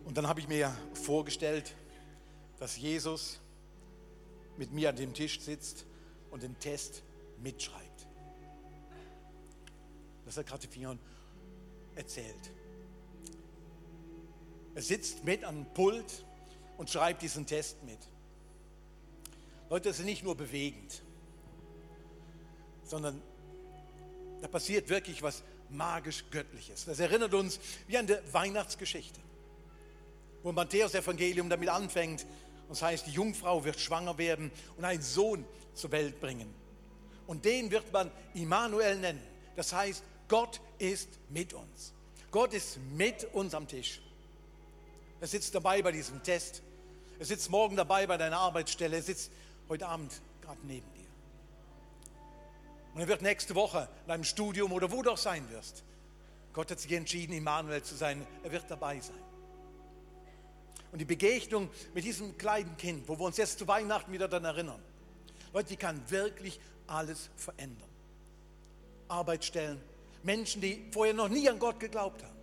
Und dann habe ich mir vorgestellt, dass Jesus mit mir an dem Tisch sitzt und den Test mitschreibt. Das hat gerade Fion erzählt. Er sitzt mit am Pult und schreibt diesen Test mit. Leute, das ist nicht nur bewegend, sondern da passiert wirklich was magisch-göttliches. Das erinnert uns wie an die Weihnachtsgeschichte, wo Matthäus-Evangelium damit anfängt. Und das heißt, die Jungfrau wird schwanger werden und einen Sohn zur Welt bringen. Und den wird man Immanuel nennen. Das heißt, Gott ist mit uns. Gott ist mit uns am Tisch. Er sitzt dabei bei diesem Test. Er sitzt morgen dabei bei deiner Arbeitsstelle. Er sitzt heute Abend gerade neben dir. Und er wird nächste Woche in deinem Studium oder wo du auch sein wirst. Gott hat sich entschieden, Immanuel zu sein. Er wird dabei sein. Und die Begegnung mit diesem kleinen Kind, wo wir uns jetzt zu Weihnachten wieder daran erinnern, Leute, die kann wirklich alles verändern. Arbeitsstellen, Menschen, die vorher noch nie an Gott geglaubt haben,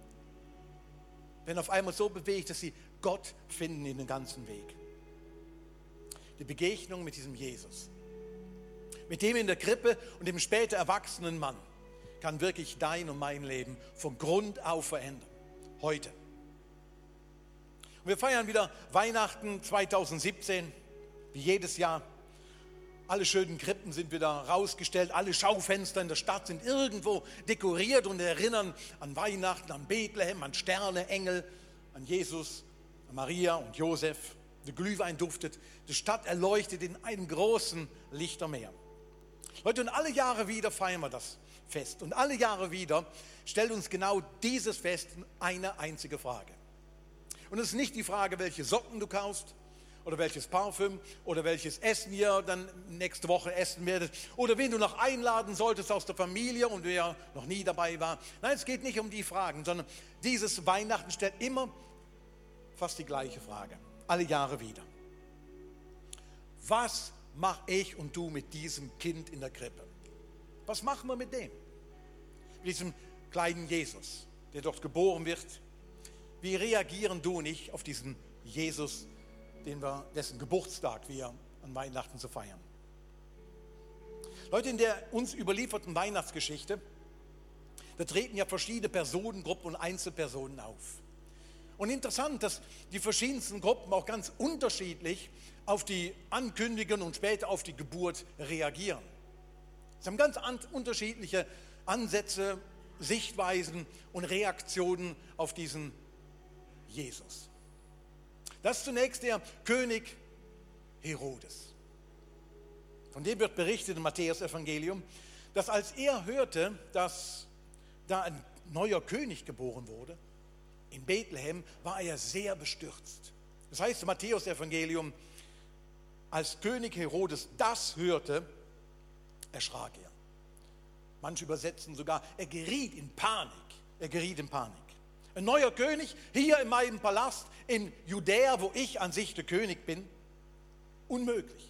werden auf einmal so bewegt, dass sie Gott finden in den ganzen Weg. Die Begegnung mit diesem Jesus, mit dem in der Krippe und dem später erwachsenen Mann, kann wirklich dein und mein Leben von Grund auf verändern. Heute. Und wir feiern wieder Weihnachten 2017, wie jedes Jahr. Alle schönen Krippen sind wieder rausgestellt, alle Schaufenster in der Stadt sind irgendwo dekoriert und erinnern an Weihnachten, an Bethlehem, an Sterne, Engel, an Jesus, an Maria und Josef. Der Glühwein duftet, die Stadt erleuchtet in einem großen Lichtermeer. Leute, und alle Jahre wieder feiern wir das Fest. Und alle Jahre wieder stellt uns genau dieses Fest eine einzige Frage. Und es ist nicht die Frage, welche Socken du kaufst oder welches Parfüm oder welches Essen ihr dann nächste Woche essen werdet oder wen du noch einladen solltest aus der Familie und wer noch nie dabei war. Nein, es geht nicht um die Fragen, sondern dieses Weihnachten stellt immer fast die gleiche Frage. Alle Jahre wieder. Was mache ich und du mit diesem Kind in der Krippe? Was machen wir mit dem? Mit diesem kleinen Jesus, der dort geboren wird. Wie reagieren du und ich auf diesen Jesus, dessen Geburtstag wir an Weihnachten so feiern? Leute, in der uns überlieferten Weihnachtsgeschichte, da treten ja verschiedene Personengruppen und Einzelpersonen auf. Und interessant, dass die verschiedensten Gruppen auch ganz unterschiedlich auf die Ankündigung und später auf die Geburt reagieren. Sie haben ganz unterschiedliche Ansätze, Sichtweisen und Reaktionen auf diesen Jesus. Das ist zunächst der König Herodes. Von dem wird berichtet im Matthäus-Evangelium, dass als er hörte, dass da ein neuer König geboren wurde, in Bethlehem, war er sehr bestürzt. Das heißt im Matthäus-Evangelium, als König Herodes das hörte, erschrak er. Manche übersetzen sogar, er geriet in Panik. Er geriet in Panik. Ein neuer König hier in meinem Palast in Judäa, wo ich an sich der König bin, unmöglich.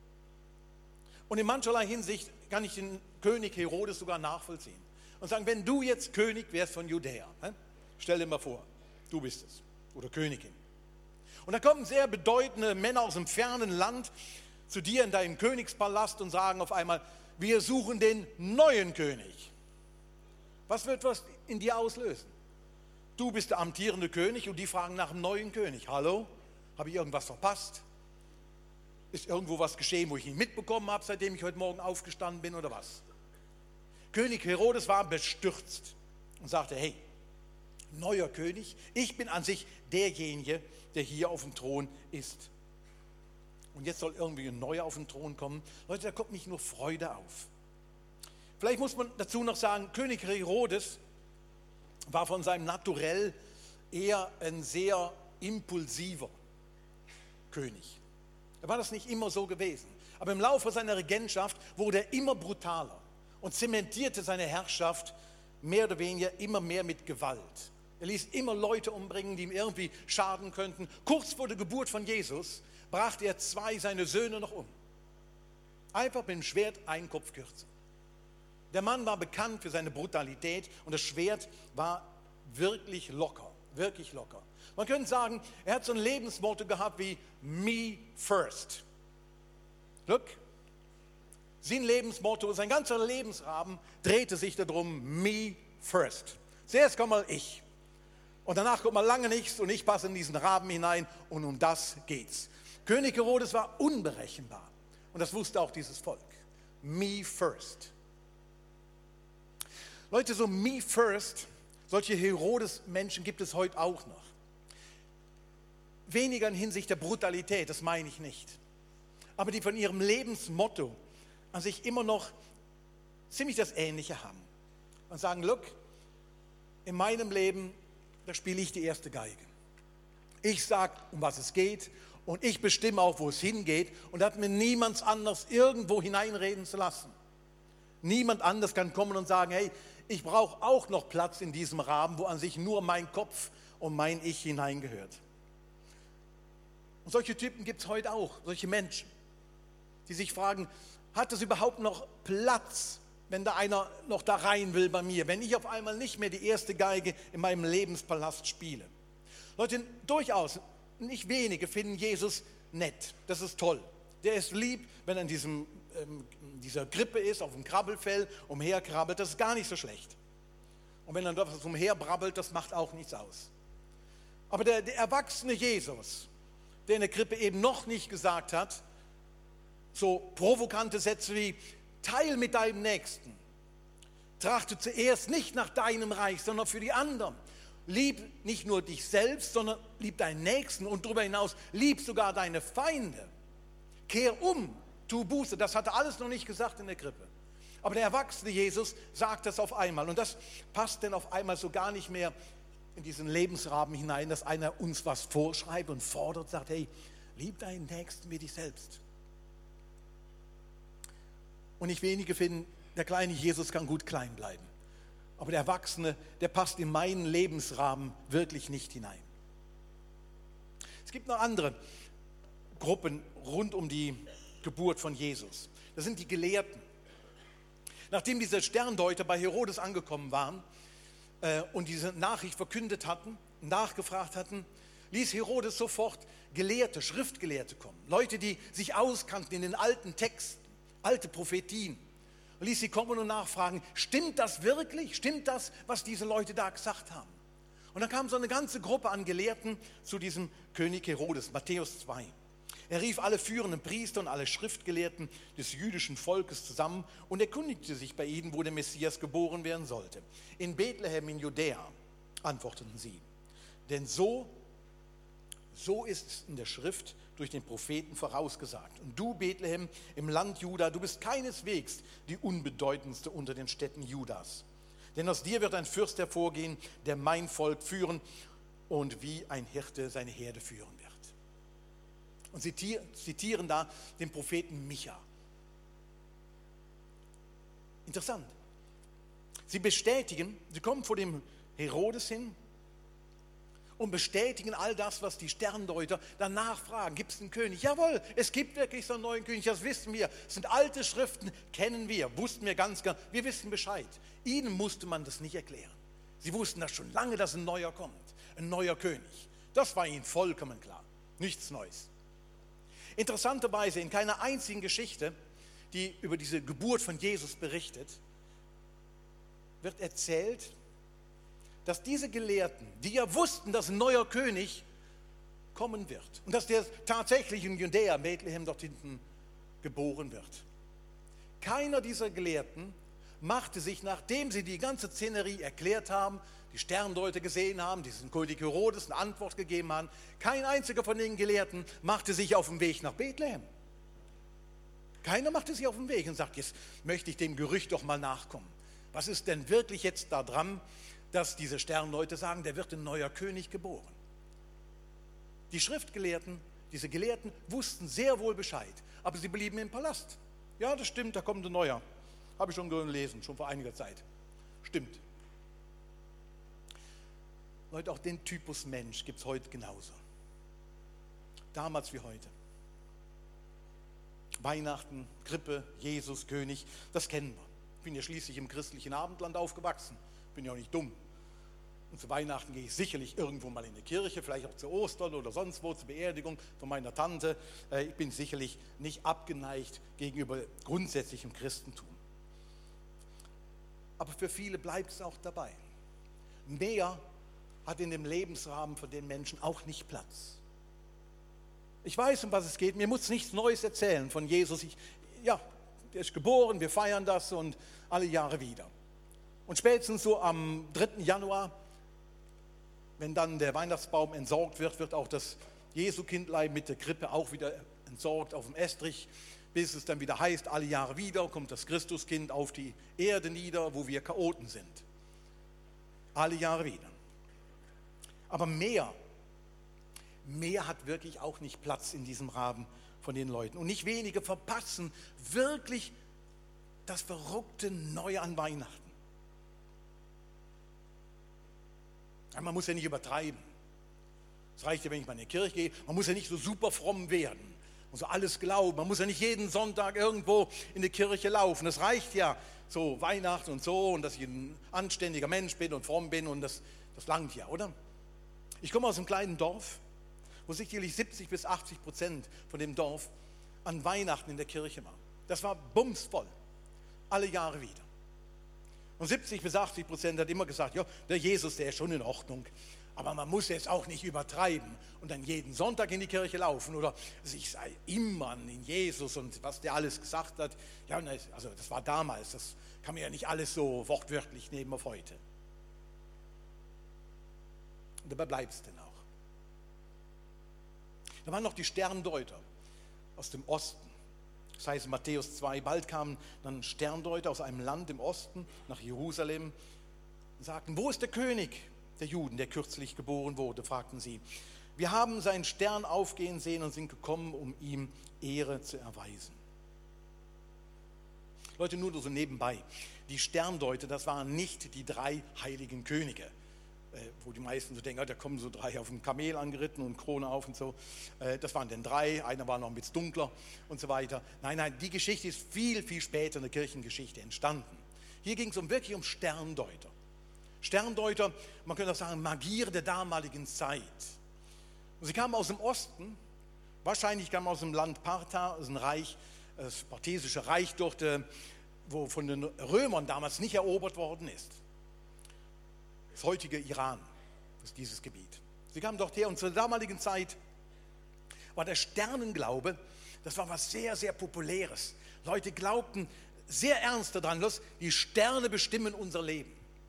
Und in mancherlei Hinsicht kann ich den König Herodes sogar nachvollziehen und sagen, wenn du jetzt König wärst von Judäa, stell dir mal vor, du bist es oder Königin. Und da kommen sehr bedeutende Männer aus dem fernen Land zu dir in deinen Königspalast und sagen auf einmal, wir suchen den neuen König. Was wird was in dir auslösen? Du bist der amtierende König und die fragen nach dem neuen König. Hallo, habe ich irgendwas verpasst? Ist irgendwo was geschehen, wo ich nicht mitbekommen habe, seitdem ich heute Morgen aufgestanden bin oder was? König Herodes war bestürzt und sagte, hey, neuer König, ich bin an sich derjenige, der hier auf dem Thron ist. Und jetzt soll irgendwie ein neuer auf den Thron kommen. Leute, da kommt nicht nur Freude auf. Vielleicht muss man dazu noch sagen, König Herodes war von seinem Naturell eher ein sehr impulsiver König. Er war das nicht immer so gewesen. Aber im Laufe seiner Regentschaft wurde er immer brutaler und zementierte seine Herrschaft mehr oder weniger immer mehr mit Gewalt. Er ließ immer Leute umbringen, die ihm irgendwie schaden könnten. Kurz vor der Geburt von Jesus brachte er 2 seiner Söhne noch um. Einfach mit dem Schwert einen Kopf kürzer. Der Mann war bekannt für seine Brutalität und das Schwert war wirklich locker. wirklich locker. Man könnte sagen, er hat so ein Lebensmotto gehabt wie Me First. Look, sein Lebensmotto, sein ganzer Lebensrahmen drehte sich darum, Me First. Zuerst kommt mal ich. Und danach kommt mal lange nichts und ich passe in diesen Rahmen hinein und um das geht's. König Herodes war unberechenbar und das wusste auch dieses Volk. Me first. Leute, so me first, solche Herodes-Menschen gibt es heute auch noch. Weniger in Hinsicht der Brutalität, das meine ich nicht. Aber die von ihrem Lebensmotto an sich immer noch ziemlich das Ähnliche haben. Und sagen, look, in meinem Leben, da spiele ich die erste Geige. Ich sage, um was es geht und ich bestimme auch, wo es hingeht und da hat mir niemand anders irgendwo hineinreden zu lassen. Niemand anders kann kommen und sagen, hey, ich brauche auch noch Platz in diesem Rahmen, wo an sich nur mein Kopf und mein Ich hineingehört. Und solche Typen gibt es heute auch, solche Menschen, die sich fragen, hat es überhaupt noch Platz, wenn da einer noch da rein will bei mir, wenn ich auf einmal nicht mehr die erste Geige in meinem Lebenspalast spiele. Leute, durchaus, nicht wenige finden Jesus nett, das ist toll. Der ist lieb, wenn er in dieser Krippe ist, auf dem Krabbelfell, umherkrabbelt, das ist gar nicht so schlecht. Und wenn er dort was umherbrabbelt, das macht auch nichts aus. Aber der erwachsene Jesus, der in der Krippe eben noch nicht gesagt hat, so provokante Sätze wie, teil mit deinem Nächsten. Trachte zuerst nicht nach deinem Reich, sondern für die anderen. Lieb nicht nur dich selbst, sondern lieb deinen Nächsten und darüber hinaus lieb sogar deine Feinde. Kehr um, tu Buße. Das hat er alles noch nicht gesagt in der Krippe. Aber der erwachsene Jesus sagt das auf einmal. Und das passt denn auf einmal so gar nicht mehr in diesen Lebensrahmen hinein, dass einer uns was vorschreibt und fordert, sagt, hey, lieb deinen Nächsten wie dich selbst. Und nicht wenige finden, der kleine Jesus kann gut klein bleiben. Aber der Erwachsene, der passt in meinen Lebensrahmen wirklich nicht hinein. Es gibt noch andere Gruppen rund um die Geburt von Jesus. Das sind die Gelehrten. Nachdem diese Sterndeuter bei Herodes angekommen waren und diese Nachricht verkündet hatten, nachgefragt hatten, ließ Herodes sofort Gelehrte, Schriftgelehrte kommen. Leute, die sich auskannten in den alten Texten, alte Prophetien. Und ließ sie kommen und nachfragen, stimmt das wirklich? Stimmt das, was diese Leute da gesagt haben? Und dann kam so eine ganze Gruppe an Gelehrten zu diesem König Herodes, Matthäus 2. Er rief alle führenden Priester und alle Schriftgelehrten des jüdischen Volkes zusammen und erkundigte sich bei ihnen, wo der Messias geboren werden sollte. In Bethlehem in Judäa, antworteten sie. Denn so ist es in der Schrift durch den Propheten vorausgesagt. Und du, Bethlehem, im Land Juda, du bist keineswegs die unbedeutendste unter den Städten Judas. Denn aus dir wird ein Fürst hervorgehen, der mein Volk führen und wie ein Hirte seine Herde führen wird. Und sie zitieren da den Propheten Micha. Interessant. Sie kommen vor dem Herodes hin und bestätigen all das, was die Sterndeuter danach fragen. Gibt es einen König? Jawohl, es gibt wirklich so einen neuen König, das wissen wir. Es sind alte Schriften, kennen wir, wussten wir ganz genau. Wir wissen Bescheid. Ihnen musste man das nicht erklären. Sie wussten das schon lange, dass ein neuer kommt, ein neuer König. Das war ihnen vollkommen klar, nichts Neues. Interessanterweise in keiner einzigen Geschichte, die über diese Geburt von Jesus berichtet, wird erzählt, dass diese Gelehrten, die ja wussten, dass ein neuer König kommen wird und dass der tatsächlich in Judäa, Bethlehem, dort hinten geboren wird. Keiner dieser Gelehrten machte sich, nachdem sie die ganze Szenerie erklärt haben, die Sterndeuter gesehen haben, diesen König Herodes eine Antwort gegeben haben, kein einziger von den Gelehrten machte sich auf den Weg nach Bethlehem. Keiner machte sich auf den Weg und sagt, jetzt möchte ich dem Gerücht doch mal nachkommen. Was ist denn wirklich jetzt da dran, dass diese Sternleute sagen, der wird ein neuer König geboren? Die Schriftgelehrten, diese Gelehrten wussten sehr wohl Bescheid, aber sie blieben im Palast. Ja, das stimmt, da kommt ein neuer. Habe ich schon gelesen, schon vor einiger Zeit. Stimmt. Leute, auch den Typus Mensch gibt es heute genauso. Damals wie heute. Weihnachten, Krippe, Jesus, König, das kennen wir. Ich bin ja schließlich im christlichen Abendland aufgewachsen. Bin ja auch nicht dumm. Und zu Weihnachten gehe ich sicherlich irgendwo mal in die Kirche, vielleicht auch zu Ostern oder sonst wo, zur Beerdigung von meiner Tante. Ich bin sicherlich nicht abgeneigt gegenüber grundsätzlichem Christentum. Aber für viele bleibt es auch dabei. Mehr hat in dem Lebensrahmen von den Menschen auch nicht Platz. Ich weiß, um was es geht. Mir muss nichts Neues erzählen von Jesus. Der ist geboren, wir feiern das und alle Jahre wieder. Und spätestens so am 3. Januar, wenn dann der Weihnachtsbaum entsorgt wird, wird auch das Jesu-Kindlein mit der Krippe auch wieder entsorgt auf dem Estrich, bis es dann wieder heißt, alle Jahre wieder kommt das Christuskind auf die Erde nieder, wo wir Chaoten sind. Alle Jahre wieder. Aber mehr hat wirklich auch nicht Platz in diesem Rahmen von den Leuten. Und nicht wenige verpassen wirklich das verrückte Neue an Weihnachten. Man muss ja nicht übertreiben. Es reicht ja, wenn ich mal in die Kirche gehe. Man muss ja nicht so super fromm werden und so alles glauben. Man muss ja nicht jeden Sonntag irgendwo in die Kirche laufen. Es reicht ja so Weihnachten und so und dass ich ein anständiger Mensch bin und fromm bin und das langt ja, oder? Ich komme aus einem kleinen Dorf, wo sicherlich 70-80% von dem Dorf an Weihnachten in der Kirche war. Das war bumsvoll, alle Jahre wieder. Und 70-80% hat immer gesagt, ja, der Jesus, der ist schon in Ordnung, aber man muss jetzt auch nicht übertreiben und dann jeden Sonntag in die Kirche laufen oder ich sei immer in Jesus und was der alles gesagt hat. Ja, also das war damals, das kann man ja nicht alles so wortwörtlich nehmen auf heute. Und dabei bleibt es denn auch. Da waren noch die Sterndeuter aus dem Osten. Das heißt in Matthäus 2, bald kamen dann Sterndeuter aus einem Land im Osten nach Jerusalem und sagten, wo ist der König der Juden, der kürzlich geboren wurde, fragten sie. Wir haben seinen Stern aufgehen sehen und sind gekommen, um ihm Ehre zu erweisen. Leute, nur so nebenbei, die Sterndeuter, das waren nicht die 3 heiligen Könige, wo die meisten so denken, da kommen so 3 auf dem Kamel angeritten und Krone auf und so. Das waren denn 3, einer war noch ein bisschen dunkler und so weiter. Nein, die Geschichte ist viel, viel später in der Kirchengeschichte entstanden. Hier ging es wirklich um Sterndeuter. Sterndeuter, man könnte auch sagen, Magier der damaligen Zeit. Und sie kamen aus dem Osten, wahrscheinlich kamen aus dem Land Partha, das ist ein Reich, das Parthisische Reich, wo von den Römern damals nicht erobert worden ist. Das heutige Iran ist dieses Gebiet. Sie kamen dort her und zur damaligen Zeit war der Sternenglaube, das war was sehr, sehr Populäres. Leute glaubten sehr ernst daran, dass die Sterne bestimmen unser Leben.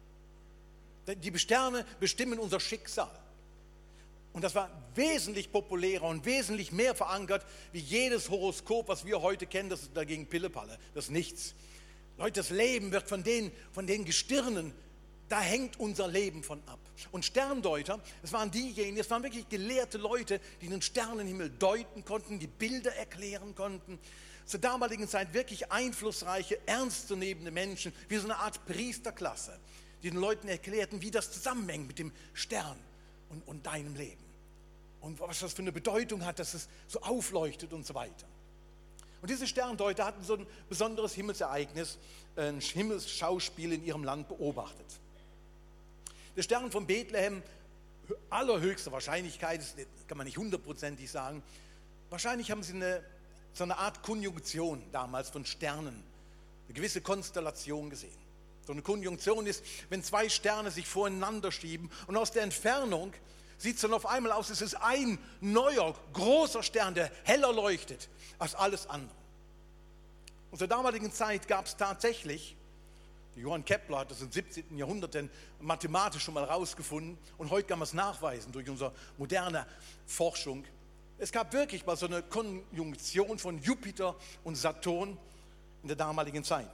Die Sterne bestimmen unser Schicksal. Und das war wesentlich populärer und wesentlich mehr verankert wie jedes Horoskop, was wir heute kennen. Das ist dagegen Pillepalle, das ist nichts. Leute, das Leben wird von den Gestirnen, da hängt unser Leben von ab. Und Sterndeuter, das waren wirklich gelehrte Leute, die den Sternenhimmel deuten konnten, die Bilder erklären konnten. Zur damaligen Zeit wirklich einflussreiche, ernstzunehmende Menschen, wie so eine Art Priesterklasse, die den Leuten erklärten, wie das zusammenhängt mit dem Stern und deinem Leben. Und was das für eine Bedeutung hat, dass es so aufleuchtet und so weiter. Und diese Sterndeuter hatten so ein besonderes Himmelsereignis, ein Himmelsschauspiel in ihrem Land beobachtet. Der Stern von Bethlehem, allerhöchste Wahrscheinlichkeit, das kann man nicht 100%ig sagen, wahrscheinlich haben sie so eine Art Konjunktion damals von Sternen, eine gewisse Konstellation gesehen. So eine Konjunktion ist, wenn 2 Sterne sich voreinander schieben und aus der Entfernung sieht es dann auf einmal aus, es ist ein neuer, großer Stern, der heller leuchtet als alles andere. Und zur damaligen Zeit gab es tatsächlich, Johann Kepler hat das im 17. Jahrhundert denn mathematisch schon mal rausgefunden und heute kann man es nachweisen durch unsere moderne Forschung. Es gab wirklich mal so eine Konjunktion von Jupiter und Saturn in der damaligen Zeit.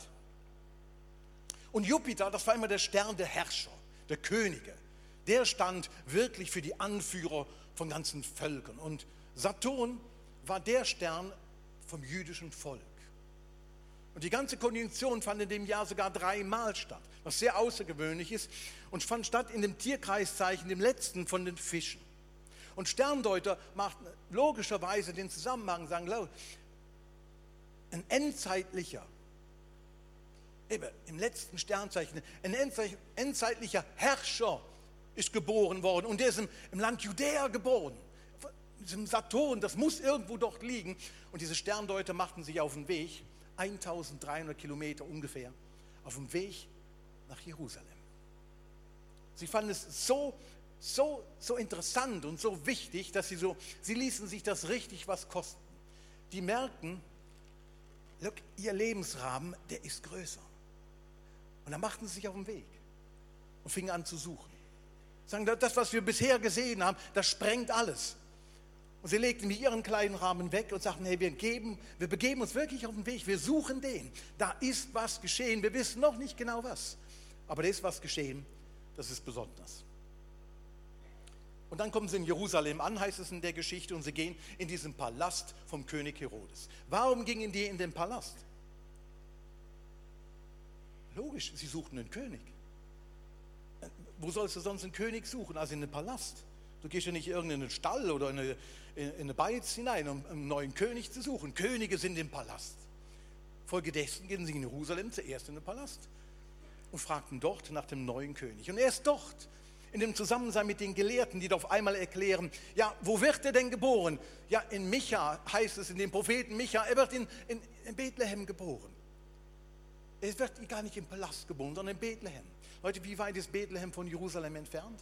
Und Jupiter, das war immer der Stern der Herrscher, der Könige. Der stand wirklich für die Anführer von ganzen Völkern. Und Saturn war der Stern vom jüdischen Volk. Und die ganze Konjunktion fand in dem Jahr sogar 3-mal statt, was sehr außergewöhnlich ist und fand statt in dem Tierkreiszeichen, dem letzten von den Fischen. Und Sterndeuter machten logischerweise den Zusammenhang, sagen, ein endzeitlicher, eben im letzten Sternzeichen, ein endzeitlicher Herrscher ist geboren worden und der ist im Land Judäa geboren. Diesem Saturn, das muss irgendwo dort liegen. Und diese Sterndeuter machten sich auf den Weg, 1300 Kilometer ungefähr, auf dem Weg nach Jerusalem. Sie fanden es so interessant und so wichtig, dass sie ließen sich das richtig was kosten. Die merkten, look, ihr Lebensrahmen, der ist größer. Und dann machten sie sich auf den Weg und fingen an zu suchen. Sagen, das, was wir bisher gesehen haben, das sprengt alles. Und sie legten ihren kleinen Rahmen weg und sagten, hey, wir begeben uns wirklich auf den Weg, wir suchen den. Da ist was geschehen, wir wissen noch nicht genau was. Aber da ist was geschehen, das ist besonders. Und dann kommen sie in Jerusalem an, heißt es in der Geschichte, und sie gehen in diesen Palast vom König Herodes. Warum gingen die in den Palast? Logisch, sie suchten einen König. Wo sollst du sonst einen König suchen, als in den Palast? Du gehst ja nicht in irgendeinen Stall oder in eine Beiz hinein, um einen neuen König zu suchen. Könige sind im Palast. Folgedessen gehen sie in Jerusalem zuerst in den Palast und fragten dort nach dem neuen König. Und erst dort, in dem Zusammensein mit den Gelehrten, die da auf einmal erklären, ja, wo wird er denn geboren? Ja, in Micha heißt es, in dem Propheten Micha, er wird in Bethlehem geboren. Er wird gar nicht im Palast geboren, sondern in Bethlehem. Leute, wie weit ist Bethlehem von Jerusalem entfernt?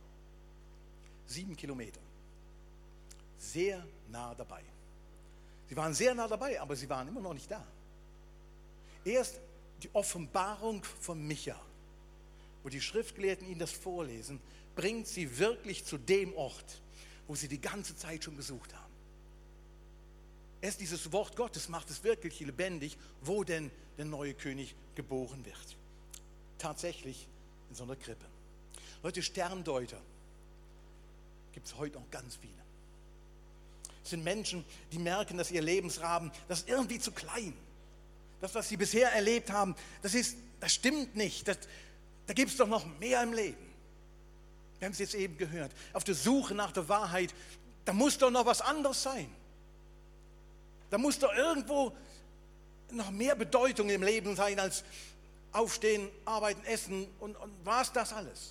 7 Kilometer. Sehr nah dabei. Sie waren sehr nah dabei, aber sie waren immer noch nicht da. Erst die Offenbarung von Micha, wo die Schriftgelehrten ihnen das vorlesen, bringt sie wirklich zu dem Ort, wo sie die ganze Zeit schon gesucht haben. Erst dieses Wort Gottes macht es wirklich lebendig, wo denn der neue König geboren wird. Tatsächlich in so einer Krippe. Leute, Sterndeuter gibt es heute noch ganz viele. Es sind Menschen, die merken, dass ihr Lebensrahmen, das ist irgendwie zu klein. Das, was sie bisher erlebt haben, das stimmt nicht. Da gibt es doch noch mehr im Leben. Wir haben es jetzt eben gehört. Auf der Suche nach der Wahrheit, da muss doch noch was anderes sein. Da muss doch irgendwo noch mehr Bedeutung im Leben sein als Aufstehen, Arbeiten, Essen und war es das alles?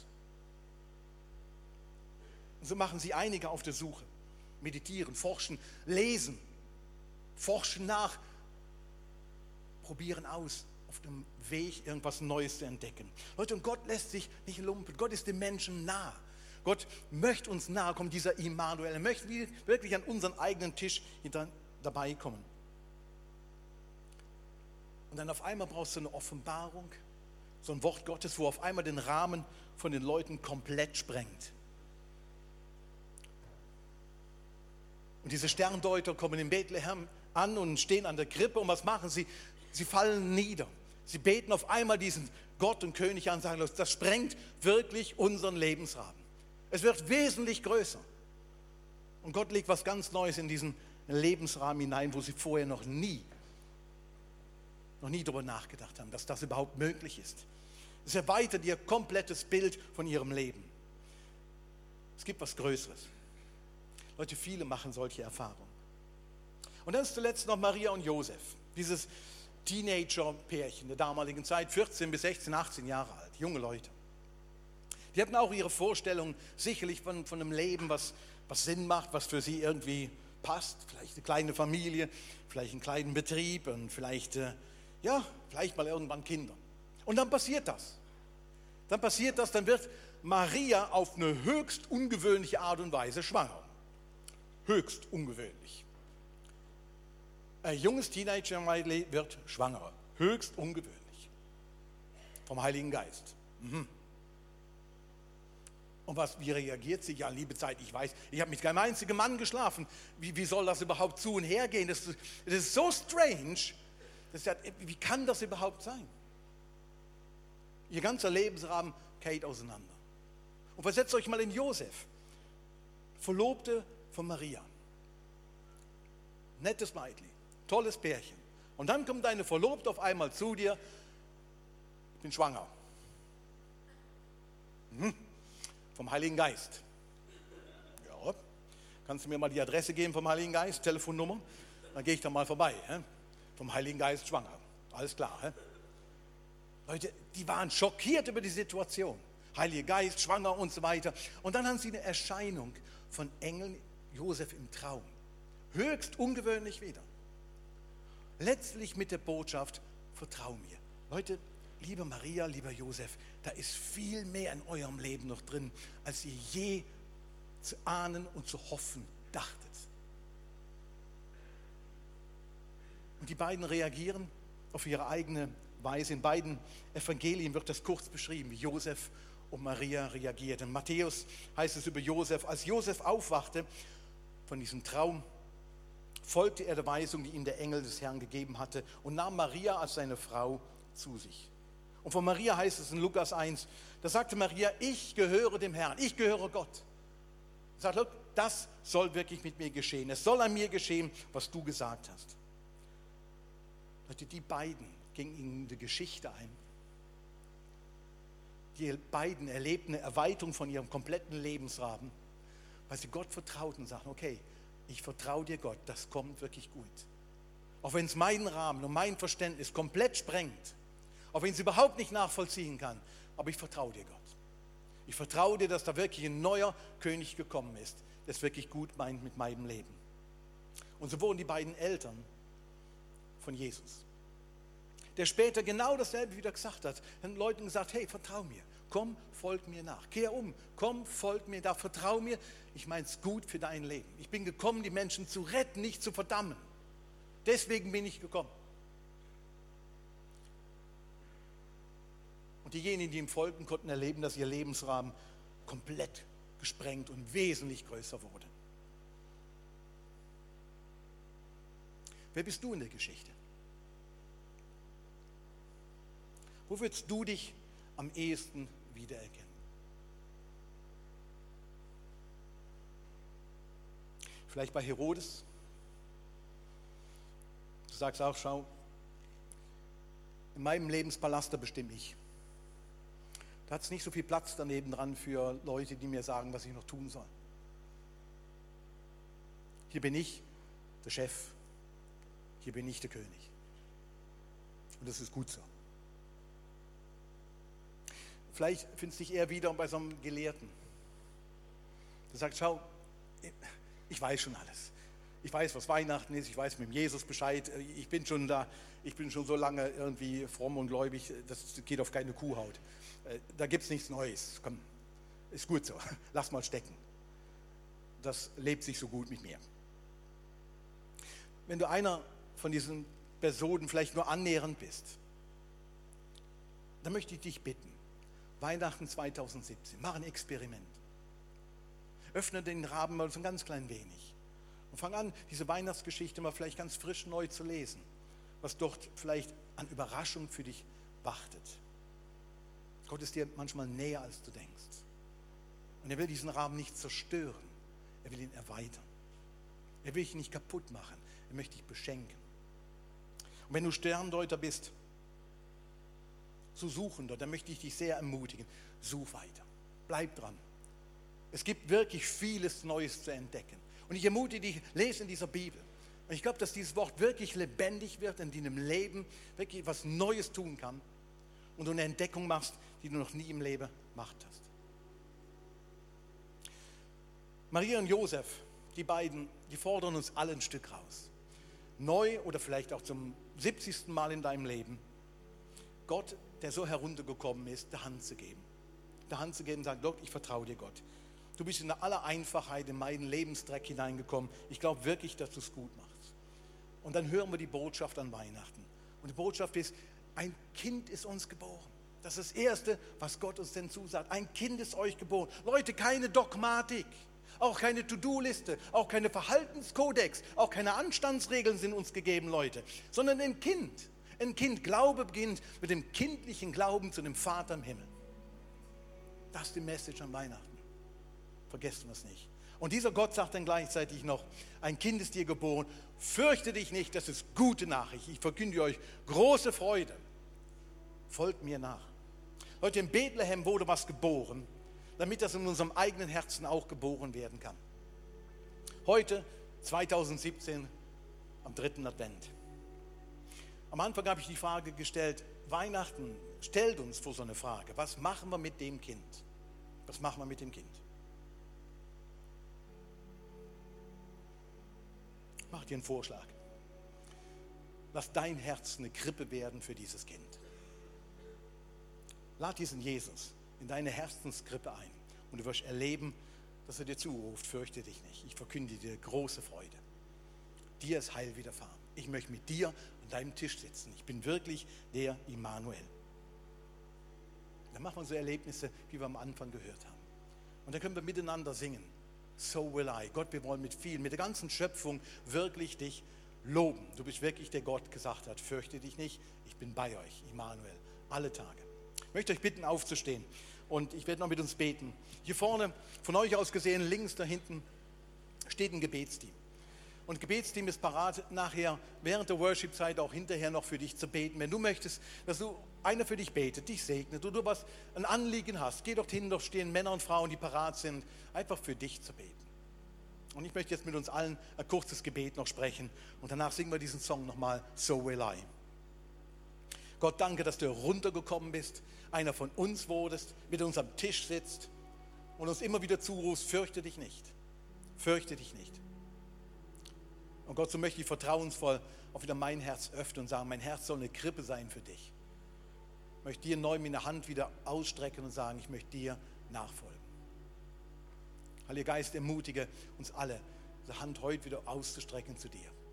Und so machen sie einige auf der Suche. Meditieren, forschen, lesen, forschen nach, probieren aus, auf dem Weg irgendwas Neues zu entdecken. Leute, und Gott lässt sich nicht lumpen. Gott ist dem Menschen nah. Gott möchte uns nahe kommen, dieser Immanuel. Er möchte wirklich an unseren eigenen Tisch dabei kommen. Und dann auf einmal brauchst du eine Offenbarung, so ein Wort Gottes, wo auf einmal den Rahmen von den Leuten komplett sprengt. Und diese Sterndeuter kommen in Bethlehem an und stehen an der Krippe. Und was machen sie? Sie fallen nieder. Sie beten auf einmal diesen Gott und König an und sagen, das sprengt wirklich unseren Lebensrahmen. Es wird wesentlich größer. Und Gott legt was ganz Neues in diesen Lebensrahmen hinein, wo sie vorher noch nie darüber nachgedacht haben, dass das überhaupt möglich ist. Es erweitert ihr komplettes Bild von ihrem Leben. Es gibt was Größeres. Leute, viele machen solche Erfahrungen. Und dann ist zuletzt noch Maria und Josef, dieses Teenager-Pärchen der damaligen Zeit, 14 bis 16, 18 Jahre alt, junge Leute. Die hatten auch ihre Vorstellungen sicherlich von einem Leben, was Sinn macht, was für sie irgendwie passt. Vielleicht eine kleine Familie, vielleicht einen kleinen Betrieb und vielleicht mal irgendwann Kinder. Und dann passiert das. Dann wird Maria auf eine höchst ungewöhnliche Art und Weise schwanger. Höchst ungewöhnlich. Ein junges Teenager-Mädchen wird schwanger. Höchst ungewöhnlich. Vom Heiligen Geist. Und wie reagiert sie? Ja, liebe Zeit, ich weiß, ich habe mit keinem einzigen Mann geschlafen. Wie soll das überhaupt zu und her gehen? Das ist so strange. Wie kann das überhaupt sein? Ihr ganzer Lebensrahmen geht auseinander. Und versetzt euch mal in Josef, Verlobte von Maria. Nettes Mädchen, tolles Pärchen. Und dann kommt deine Verlobte auf einmal zu dir, ich bin schwanger. Vom Heiligen Geist. Ja, kannst du mir mal die Adresse geben vom Heiligen Geist, Telefonnummer? Dann gehe ich da mal vorbei. Vom Heiligen Geist schwanger. Alles klar. Leute, die waren schockiert über die Situation. Heiliger Geist, schwanger und so weiter. Und dann haben sie eine Erscheinung von Engeln Josef im Traum. Höchst ungewöhnlich wieder. Letztlich mit der Botschaft, vertrau mir. Leute, liebe Maria, lieber Josef, da ist viel mehr in eurem Leben noch drin, als ihr je zu ahnen und zu hoffen dachtet. Und die beiden reagieren auf ihre eigene Weise. In beiden Evangelien wird das kurz beschrieben, wie Josef und Maria reagiert. In Matthäus heißt es über Josef, als Josef aufwachte von diesem Traum, folgte er der Weisung, die ihm der Engel des Herrn gegeben hatte, und nahm Maria als seine Frau zu sich. Und von Maria heißt es in Lukas 1, da sagte Maria, ich gehöre dem Herrn, ich gehöre Gott. Er sagt, das soll wirklich mit mir geschehen. Es soll an mir geschehen, was du gesagt hast. Leute, die beiden gingen in die Geschichte ein. Die beiden erlebten eine Erweiterung von ihrem kompletten Lebensrahmen, weil sie Gott vertrauten und sagten, okay, ich vertraue dir Gott, das kommt wirklich gut. Auch wenn es meinen Rahmen und mein Verständnis komplett sprengt, auch wenn ich es überhaupt nicht nachvollziehen kann, aber ich vertraue dir Gott. Ich vertraue dir, dass da wirklich ein neuer König gekommen ist, der es wirklich gut meint mit meinem Leben. Und so wurden die beiden Eltern von Jesus, der später genau dasselbe wieder gesagt hat. Er hat Leuten gesagt, hey, vertrau mir, komm, folg mir nach, kehr um, komm, folg mir nach, vertrau mir, ich meine es gut für dein Leben. Ich bin gekommen, die Menschen zu retten, nicht zu verdammen. Deswegen bin ich gekommen. Und diejenigen, die ihm folgten, konnten erleben, dass ihr Lebensrahmen komplett gesprengt und wesentlich größer wurde. Wer bist du in der Geschichte? Wo würdest du dich am ehesten wiedererkennen? Vielleicht bei Herodes? Du sagst auch, schau, in meinem Lebenspalast, da bestimme ich. Da hat es nicht so viel Platz daneben dran für Leute, die mir sagen, was ich noch tun soll. Hier bin ich der Chef, hier bin ich der König. Und das ist gut so. Vielleicht findest du dich eher wieder bei so einem Gelehrten. Der sagt, schau, ich weiß schon alles. Ich weiß, was Weihnachten ist, ich weiß mit dem Jesus Bescheid, ich bin schon da, ich bin schon so lange irgendwie fromm und gläubig, das geht auf keine Kuhhaut. Da gibt es nichts Neues. Komm, ist gut so, lass mal stecken. Das lebt sich so gut mit mir. Wenn du einer von diesen Personen vielleicht nur annähernd bist, dann möchte ich dich bitten, Weihnachten 2017, mach ein Experiment. Öffne den Rahmen mal so ein ganz klein wenig. Und fang an, diese Weihnachtsgeschichte mal vielleicht ganz frisch neu zu lesen, was dort vielleicht an Überraschung für dich wartet. Gott ist dir manchmal näher, als du denkst. Und er will diesen Rahmen nicht zerstören, er will ihn erweitern. Er will dich nicht kaputt machen, er möchte dich beschenken. Und wenn du Sterndeuter bist, so Suchender, dann möchte ich dich sehr ermutigen, such weiter, bleib dran. Es gibt wirklich vieles Neues zu entdecken. Und ich ermutige dich, lese in dieser Bibel. Und ich glaube, dass dieses Wort wirklich lebendig wird, in deinem Leben wirklich was Neues tun kann und du eine Entdeckung machst, die du noch nie im Leben gemacht hast. Maria und Josef, die beiden, die fordern uns alle ein Stück raus. Neu oder vielleicht auch zum 70. Mal in deinem Leben, Gott, der so heruntergekommen ist, die Hand zu geben. Die Hand zu geben und sagen, Gott, ich vertraue dir, Gott. Du bist in aller Einfachheit in meinen Lebensdreck hineingekommen. Ich glaube wirklich, dass du es gut machst. Und dann hören wir die Botschaft an Weihnachten. Und die Botschaft ist, ein Kind ist uns geboren. Das ist das Erste, was Gott uns denn zusagt. Ein Kind ist euch geboren. Leute, keine Dogmatik, auch keine To-Do-Liste, auch keine Verhaltenskodex, auch keine Anstandsregeln sind uns gegeben, Leute, sondern ein Kind. Ein Kind. Glaube beginnt mit dem kindlichen Glauben zu dem Vater im Himmel. Das ist die Message an Weihnachten. Vergessen wir es nicht. Und dieser Gott sagt dann gleichzeitig noch, ein Kind ist dir geboren, fürchte dich nicht, das ist gute Nachricht. Ich verkünde euch große Freude. Folgt mir nach. Heute in Bethlehem wurde was geboren, damit das in unserem eigenen Herzen auch geboren werden kann. Heute, 2017, am 3. Advent. Am Anfang habe ich die Frage gestellt, Weihnachten, stellt uns vor so eine Frage. Was machen wir mit dem Kind? Was machen wir mit dem Kind? Mach dir einen Vorschlag. Lass dein Herz eine Krippe werden für dieses Kind. Lad diesen Jesus in deine Herzenskrippe ein und du wirst erleben, dass er dir zuruft, fürchte dich nicht. Ich verkünde dir große Freude. Dir ist Heil widerfahren. Ich möchte mit dir an deinem Tisch sitzen. Ich bin wirklich der Immanuel. Dann machen wir so Erlebnisse, wie wir am Anfang gehört haben. Und dann können wir miteinander singen. So will I. Gott, wir wollen mit der ganzen Schöpfung wirklich dich loben. Du bist wirklich der Gott, gesagt hat, fürchte dich nicht, ich bin bei euch, Immanuel, alle Tage. Ich möchte euch bitten, aufzustehen und ich werde noch mit uns beten. Hier vorne, von euch aus gesehen, links da hinten, steht ein Gebetsteam. Und das Gebetsteam ist parat, nachher während der Worship-Zeit auch hinterher noch für dich zu beten. Wenn du möchtest, dass einer für dich betet, dich segnet, oder du ein Anliegen hast, geh dorthin, dort stehen Männer und Frauen, die parat sind, einfach für dich zu beten. Und ich möchte jetzt mit uns allen ein kurzes Gebet noch sprechen und danach singen wir diesen Song nochmal, So Will I. Gott, danke, dass du runtergekommen bist, einer von uns wurdest, mit uns am Tisch sitzt und uns immer wieder zurufst, fürchte dich nicht, fürchte dich nicht. Und Gott, so möchte ich vertrauensvoll auch wieder mein Herz öffnen und sagen, mein Herz soll eine Krippe sein für dich. Ich möchte dir neu meine Hand wieder ausstrecken und sagen, ich möchte dir nachfolgen. Heiliger Geist, ermutige uns alle, diese Hand heute wieder auszustrecken zu dir.